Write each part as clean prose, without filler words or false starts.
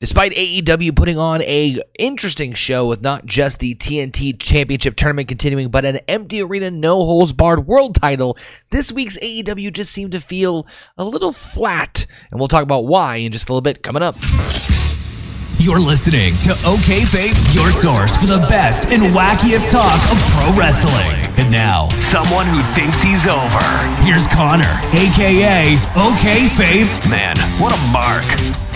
Despite AEW putting on a interesting show with not just the TNT Championship Tournament continuing, but an empty arena no-holds-barred world title, this week's AEW just seemed to feel a little flat. And we'll talk about why in just a little bit coming up. You're listening to OKayfabe, your source for the best and wackiest talk of pro wrestling. And now, someone who thinks he's over. Here's Connor, a.k.a. OKayfabe. Man, what a mark.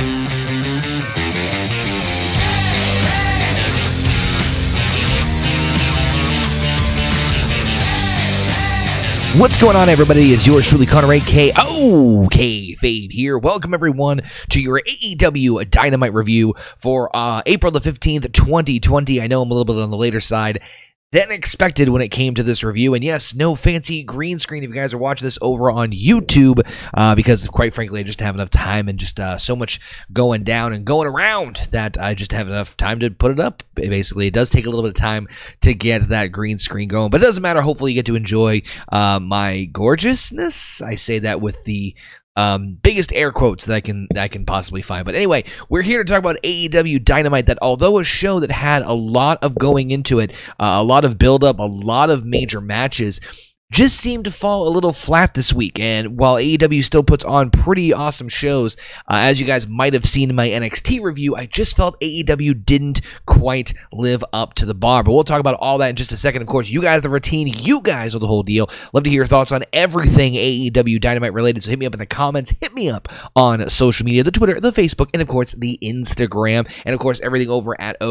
What's going on, everybody? It's yours truly, Connor, a.k.a. OKayfabe here. Welcome, everyone, to your AEW Dynamite review for April the 15th, 2020. I know I'm a little bit on the later side than expected when it came to this review. And yes, no fancy green screen if you guys are watching this over on YouTube, because quite frankly, I just have enough time and just so much going down and going around that I just have enough time to put it up. Basically, it does take a little bit of time to get that green screen going, but it doesn't matter. Hopefully you get to enjoy my gorgeousness. I say that with the biggest air quotes that I can possibly find. But anyway, we're here to talk about AEW Dynamite, that although a show that had a lot of going into it, a lot of build-up, a lot of major matches, just seemed to fall a little flat this week. And while AEW still puts on pretty awesome shows, as you guys might have seen in my NXT review, I just felt AEW didn't quite live up to the bar. But we'll talk about all that in just a second. Of course, you guys, the routine, you guys are the whole deal. Love to hear your thoughts on everything AEW Dynamite related. So hit me up in the comments, hit me up on social media, the Twitter, the Facebook, and of course, the Instagram. And of course, everything over at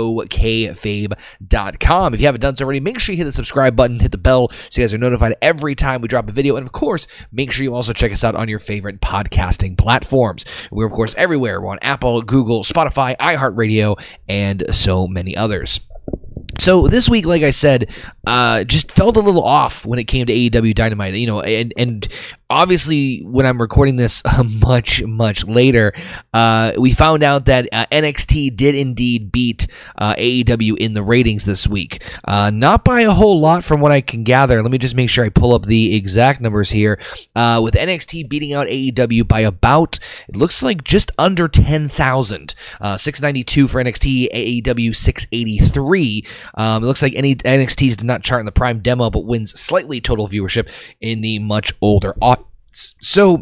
okayfabe.com. If you haven't done so already, make sure you hit the subscribe button, hit the bell so you guys are notified every time we drop a video. And of course, make sure you also check us out on your favorite podcasting platforms. We're of course everywhere. We're on Apple, Google, Spotify, iHeartRadio, and so many others. So this week, like I said, just felt a little off when it came to AEW Dynamite, and obviously when I'm recording this much later, we found out that NXT did indeed beat AEW in the ratings this week. Not by a whole lot from what I can gather. Let me just make sure I pull up the exact numbers here. With NXT beating out AEW by about, it looks like just under 10,000. 692 for NXT, AEW 683. It looks like any NXT's did not chart in the Prime demo, but wins slightly total viewership in the much older audience. So,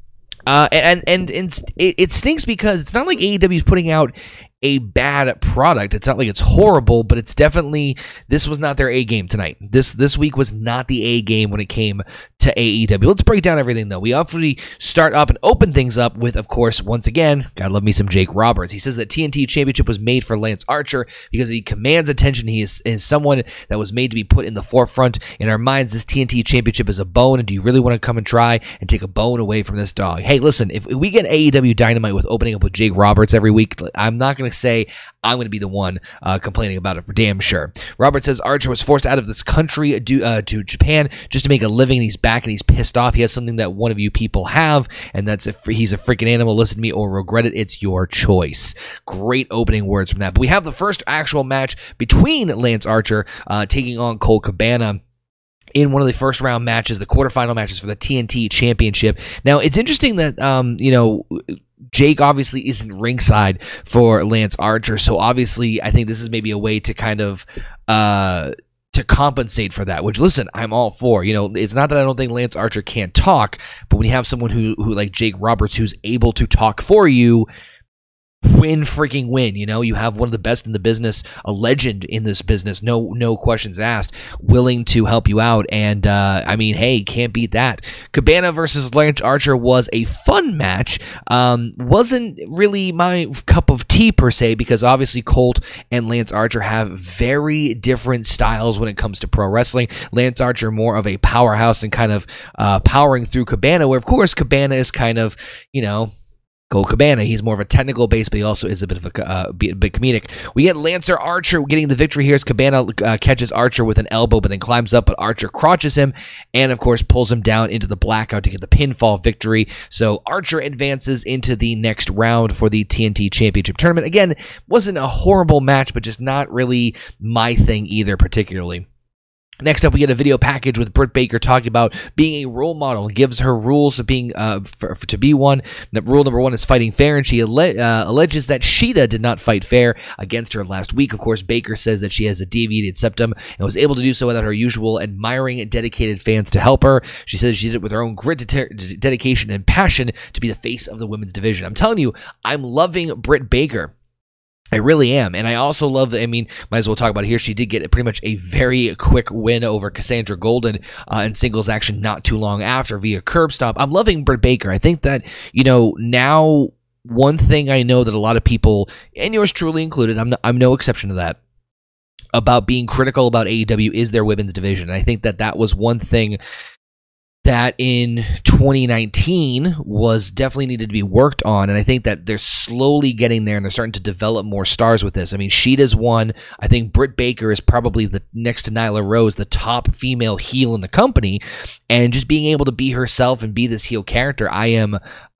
and it stinks because it's not like AEW is putting out a bad product. It's not like it's horrible, but it's definitely, this was not their A game tonight. This week was not the A game when it came to AEW. Let's break down everything though. We obviously start up and open things up with, of course, once again, gotta love me some Jake Roberts. He says that TNT Championship was made for Lance Archer because he commands attention. He is someone that was made to be put in the forefront. In our minds, this TNT Championship is a bone, and do you really want to come and try and take a bone away from this dog? Hey, listen, if we get AEW Dynamite with opening up with Jake Roberts every week, I'm not going to say I'm going to be the one complaining about it for damn sure. Robert says Archer was forced out of this country to Japan just to make a living, and he's back and he's pissed off. He has something that one of you people have, and that's he's a freaking animal. Listen to me or regret it. It's your choice. Great opening words from that. But we have the first actual match between Lance Archer taking on Colt Cabana in one of the first round matches, the quarterfinal matches for the TNT Championship. Now, it's interesting that, Jake obviously isn't ringside for Lance Archer, so obviously I think this is maybe a way to kind of to compensate for that, which, listen, I'm all for. It's not that I don't think Lance Archer can't talk, but when you have someone who like Jake Roberts who's able to talk for you, freaking win. You have one of the best in the business, a legend in this business, no questions asked, willing to help you out, and hey, can't beat that. Cabana versus Lance Archer was a fun match. Wasn't really my cup of tea per se, because obviously Colt and Lance Archer have very different styles when it comes to pro wrestling. Lance Archer more of a powerhouse and kind of powering through Cabana, where of course Cabana is kind of, Colt Cabana. He's more of a technical base, but he also is a bit of a bit comedic. We get Lancer Archer getting the victory here as Cabana catches Archer with an elbow, but then climbs up, but Archer crotches him and, of course, pulls him down into the blackout to get the pinfall victory. So Archer advances into the next round for the TNT Championship Tournament. Again, wasn't a horrible match, but just not really my thing either particularly. Next up, we get a video package with Britt Baker talking about being a role model, gives her rules of being to be one. Rule number one is fighting fair, and she alleges that Shida did not fight fair against her last week. Of course, Baker says that she has a deviated septum and was able to do so without her usual admiring and dedicated fans to help her. She says she did it with her own grit, dedication, and passion to be the face of the women's division. I'm telling you, I'm loving Britt Baker. I really am. And I also love, might as well talk about it here. She did get pretty much a very quick win over Cassandra Golden in singles action not too long after via curb stomp. I'm loving Britt Baker. I think that, now one thing I know that a lot of people, and yours truly included, I'm no exception to that, about being critical about AEW is their women's division. And I think that was one thing that in 2019 was definitely needed to be worked on, and I think that they're slowly getting there, and they're starting to develop more stars with this. I mean, Shida's one. I think Britt Baker is probably the next to Nyla Rose, the top female heel in the company, and just being able to be herself and be this heel character, I am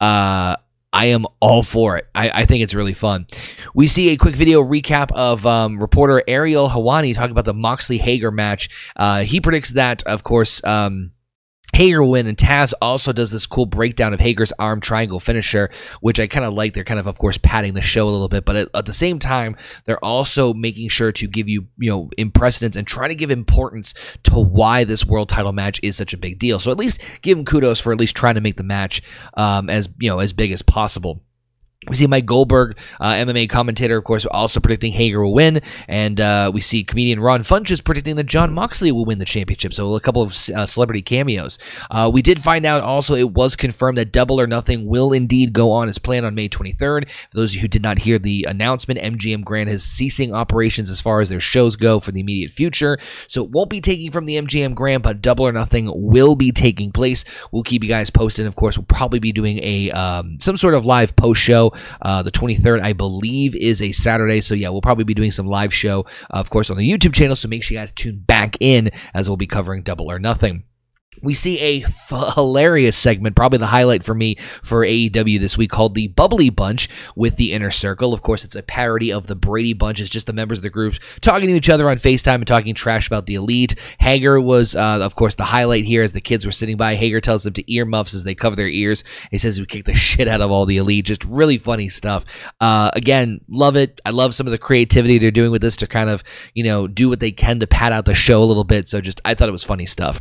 all for it. I think it's really fun. We see a quick video recap of reporter Ariel Helwani talking about the Moxley-Hager match. He predicts that, of course, Hager will win, and Taz also does this cool breakdown of Hager's arm triangle finisher, which I kind of like. They're kind of course, padding the show a little bit, but at the same time, they're also making sure to give you, in precedence and trying to give importance to why this world title match is such a big deal. So at least give them kudos for at least trying to make the match as big as possible. We see Mike Goldberg, MMA commentator, of course, also predicting Hager will win. And we see comedian Ron Funches predicting that Jon Moxley will win the championship. So a couple of celebrity cameos. We did find out also it was confirmed that Double or Nothing will indeed go on as planned on May 23rd. For those of you who did not hear the announcement, MGM Grand is ceasing operations as far as their shows go for the immediate future. So it won't be taking from the MGM Grand, but Double or Nothing will be taking place. We'll keep you guys posted. Of course, we'll probably be doing a some sort of live post show. The 23rd, I believe, is a Saturday. So, yeah, we'll probably be doing some live show, of course, on the YouTube channel. So make sure you guys tune back in as we'll be covering Double or Nothing. We see a hilarious segment, probably the highlight for me for AEW this week, called the Bubbly Bunch with the Inner Circle. Of course, it's a parody of the Brady Bunch. It's just the members of the group talking to each other on FaceTime and talking trash about the Elite. Hager was, of course, the highlight here as the kids were sitting by. Hager tells them to earmuffs as they cover their ears. He says we kick the shit out of all the Elite. Just really funny stuff. Again, love it. I love some of the creativity they're doing with this to kind of, do what they can to pad out the show a little bit. So I thought it was funny stuff.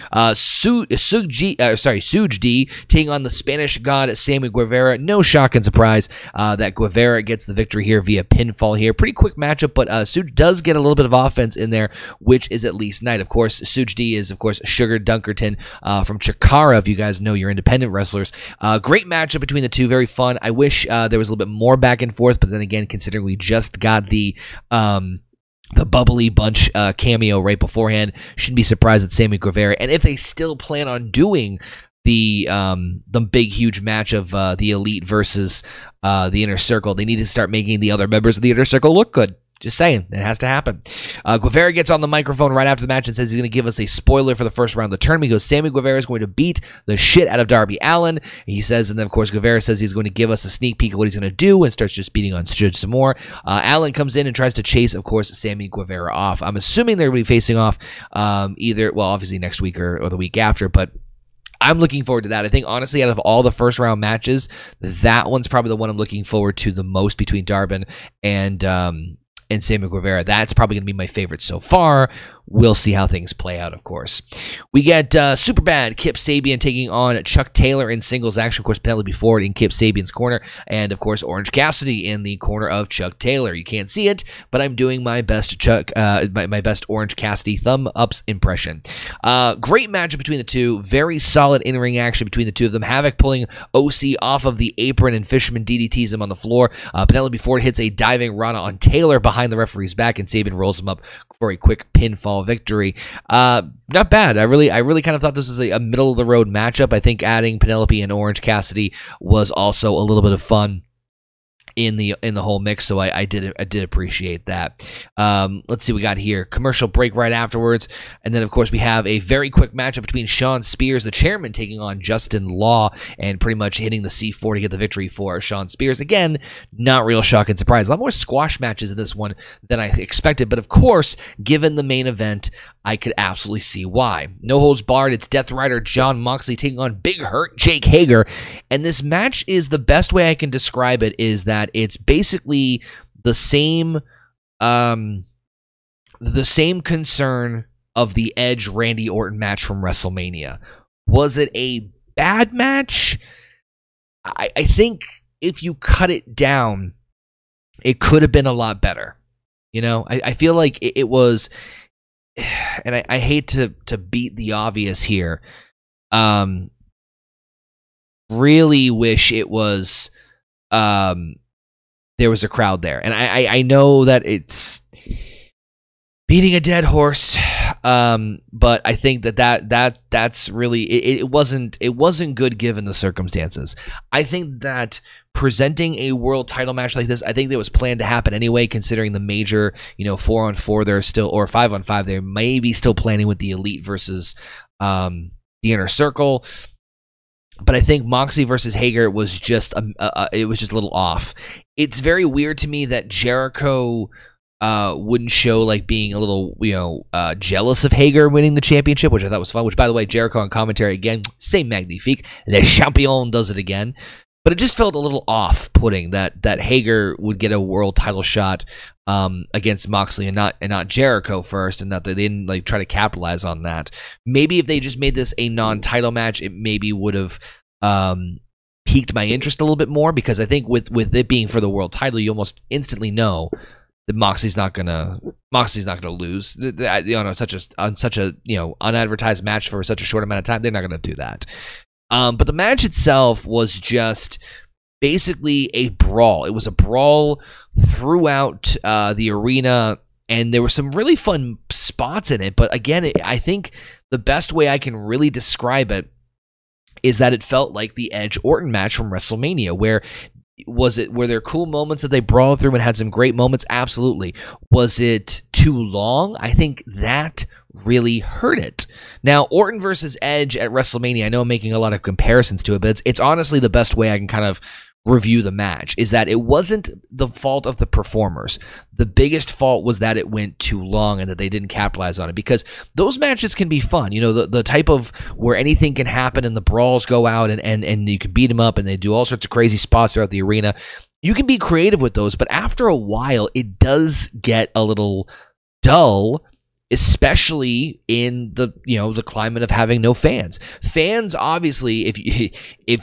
Suge D taking on the Spanish God Sammy Guevara. No shock and surprise that Guevara gets the victory here via pinfall here. Pretty quick matchup, but Suge does get a little bit of offense in there, which is at least nice. Of course, Suge D is, of course, Sugar Dunkerton from Chikara, if you guys know your independent wrestlers. Great matchup between the two. Very fun. I wish there was a little bit more back and forth, but then again, considering we just got the Bubbly Bunch cameo right beforehand, shouldn't be surprised at Sammy Guevara. And if they still plan on doing the big huge match of the Elite versus the Inner Circle, they need to start making the other members of the Inner Circle look good. Just saying, it has to happen. Guevara gets on the microphone right after the match and says he's going to give us a spoiler for the first round of the tournament. He goes, Sammy Guevara is going to beat the shit out of Darby Allin. He says, and then of course Guevara says he's going to give us a sneak peek of what he's going to do and starts just beating on Suge some more. Allin comes in and tries to chase, of course, Sammy Guevara off. I'm assuming they're going to be facing off obviously next week or the week after, but I'm looking forward to that. I think, honestly, out of all the first-round matches, that one's probably the one I'm looking forward to the most between Darby and Sammy Guevara. That's probably going to be my favorite so far. We'll see how things play out, of course. We get Superbad Kip Sabian taking on Chuck Taylor in singles action. Of course, Penelope Ford in Kip Sabian's corner. And, of course, Orange Cassidy in the corner of Chuck Taylor. You can't see it, but I'm doing my best my best Orange Cassidy thumb-ups impression. Great matchup between the two. Very solid in-ring action between the two of them. Havoc pulling OC off of the apron and Fisherman DDTs him on the floor. Penelope Ford hits a diving Rana on Taylor behind the referee's back, and Sabian rolls him up for a quick pinfall victory. Not bad. I really kind of thought this was a middle of the road matchup. I think adding Penelope and Orange Cassidy was also a little bit of fun in the whole mix, so I did appreciate that. Let's see what we got here. Commercial break right afterwards, and then of course we have a very quick matchup between Sean Spears, the chairman, taking on Justin Law, and pretty much hitting the C4 to get the victory for Sean Spears. Again, not real shock and surprise. A lot more squash matches in this one than I expected, but of course, given the main event, I could absolutely see why. No holds barred, it's Death Rider Jon Moxley taking on Big Hurt Jake Hager. And this match is, the best way I can describe it is that it's basically the same concern of the Edge Randy Orton match from WrestleMania. Was it a bad match? I think if you cut it down, it could have been a lot better. You know, I feel like it was, and I hate to beat the obvious here. Really wish it was there was a crowd there. And I know that it's beating a dead horse, but I think that's really it wasn't good given the circumstances. I think that presenting a world title match like this, I think that was planned to happen anyway, considering the major 4-on-4 they're still, or 5-on-5 they're maybe still planning with the Elite versus the Inner Circle. But I think Moxley versus Hager was just it was just a little off. It's very weird to me that Jericho wouldn't show like being a little jealous of Hager winning the championship, which I thought was fun. Which, by the way, Jericho on commentary again, same magnifique. Le Champion does it again. But it just felt a little off-putting that Hager would get a world title shot against Moxley and not Jericho first, and that they didn't like try to capitalize on that. Maybe if they just made this a non-title match, it maybe would have piqued my interest a little bit more, because I think with it being for the world title, you almost instantly know that Moxley's not gonna lose. On such a unadvertised match for such a short amount of time, they're not gonna do that. But the match itself was just basically a brawl. It was a brawl throughout the arena, and there were some really fun spots in it. But again, I think the best way I can really describe it is that it felt like the Edge Orton match from WrestleMania. Were there cool moments that they brawled through and had some great moments? Absolutely. Was it too long? I think that really hurt it. Now, Orton versus Edge at WrestleMania, I know I'm making a lot of comparisons to it, but it's honestly the best way I can kind of review the match, is that it wasn't the fault of the performers. The biggest fault was that it went too long and that they didn't capitalize on it, because those matches can be fun. The type of where anything can happen and the brawls go out and you can beat them up and they do all sorts of crazy spots throughout the arena. You can be creative with those, but after a while, it does get a little dull, especially in the climate of having no fans. Fans, obviously, if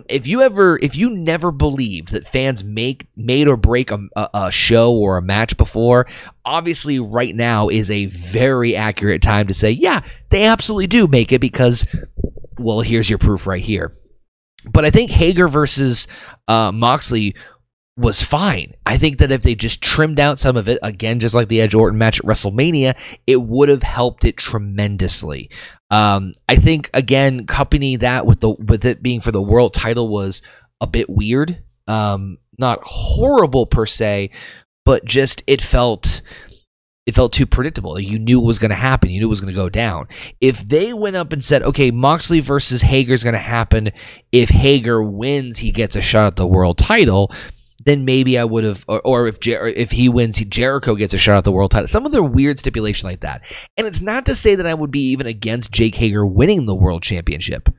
you never believed that fans made or break a show or a match before, obviously right now is a very accurate time to say, yeah, they absolutely do make it, because, well, here's your proof right here. But I think Hager versus Moxley was fine. I think that if they just trimmed out some of it, again, just like the Edge Orton match at WrestleMania, it would have helped it tremendously. I think, again, accompanying that with it being for the world title was a bit weird. Not horrible per se, but just it felt too predictable. You knew it was going to happen. You knew it was going to go down. If they went up and said, okay, Moxley versus Hager is going to happen. If Hager wins, he gets a shot at the world title. Then maybe I would have, or if he wins, Jericho gets a shot at the world title. Some other weird stipulation like that. And it's not to say that I would be even against Jake Hager winning the world championship.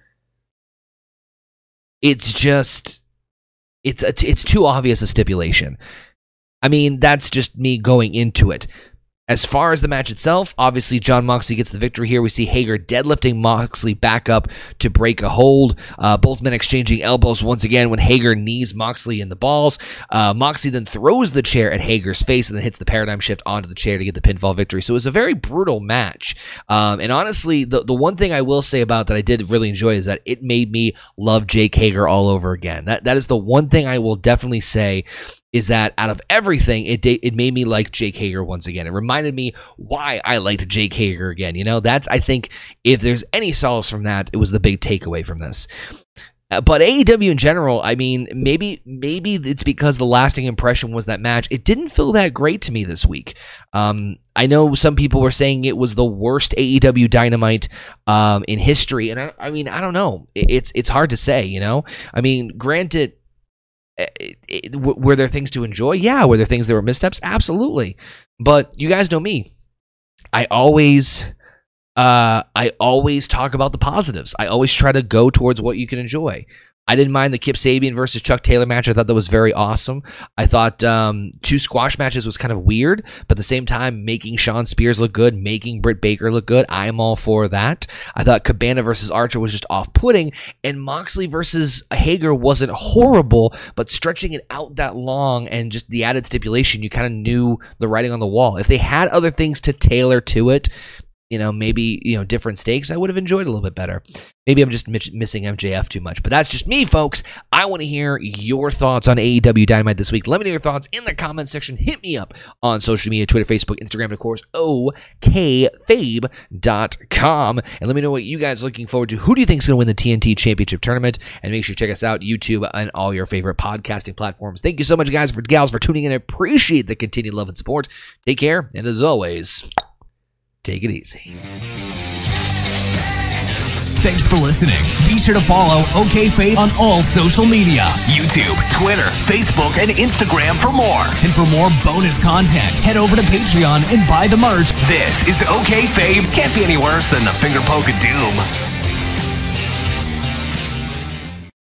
It's just, it's too obvious a stipulation. I mean, that's just me going into it. As far as the match itself, obviously Jon Moxley gets the victory here. We see Hager deadlifting Moxley back up to break a hold. Both men exchanging elbows once again when Hager knees Moxley in the balls. Moxley then throws the chair at Hager's face and then hits the paradigm shift onto the chair to get the pinfall victory. So it was a very brutal match. And honestly, the one thing I will say about that I did really enjoy is that it made me love Jake Hager all over again. That is the one thing I will definitely say, is that out of everything, it made me like Jake Hager once again. It reminded me why I liked Jake Hager again. That's, I think, if there's any solace from that, it was the big takeaway from this. But AEW in general, I mean, maybe it's because the lasting impression was that match. It didn't feel that great to me this week. I know some people were saying it was the worst AEW Dynamite in history, and I mean, I don't know. It's hard to say, I mean, granted, were there things to enjoy? Yeah. Were there things that were missteps? Absolutely. But you guys know me. I always I always talk about the positives. I always try to go towards what you can enjoy. I didn't mind the Kip Sabian versus Chuck Taylor match. I thought that was very awesome. I thought 2 squash matches was kind of weird, but at the same time, making Shawn Spears look good, making Britt Baker look good, I'm all for that. I thought Cabana versus Archer was just off-putting, and Moxley versus Hager wasn't horrible, but stretching it out that long and just the added stipulation, you kind of knew the writing on the wall. If they had other things to tailor to it, maybe, different stakes, I would have enjoyed it a little bit better. Maybe I'm just missing MJF too much, but that's just me, folks. I want to hear your thoughts on AEW Dynamite this week. Let me know your thoughts in the comment section. Hit me up on social media, Twitter, Facebook, Instagram, and of course, okfabe.com. And let me know what you guys are looking forward to. Who do you think is going to win the TNT Championship Tournament? And make sure you check us out, YouTube, and all your favorite podcasting platforms. Thank you so much, gals, for tuning in. I appreciate the continued love and support. Take care, and as always, take it easy. Thanks for listening. Be sure to follow OKFabe on all social media. YouTube, Twitter, Facebook, and Instagram for more. And for more bonus content, head over to Patreon and buy the merch. This is OKFabe. Can't be any worse than the finger poke of doom.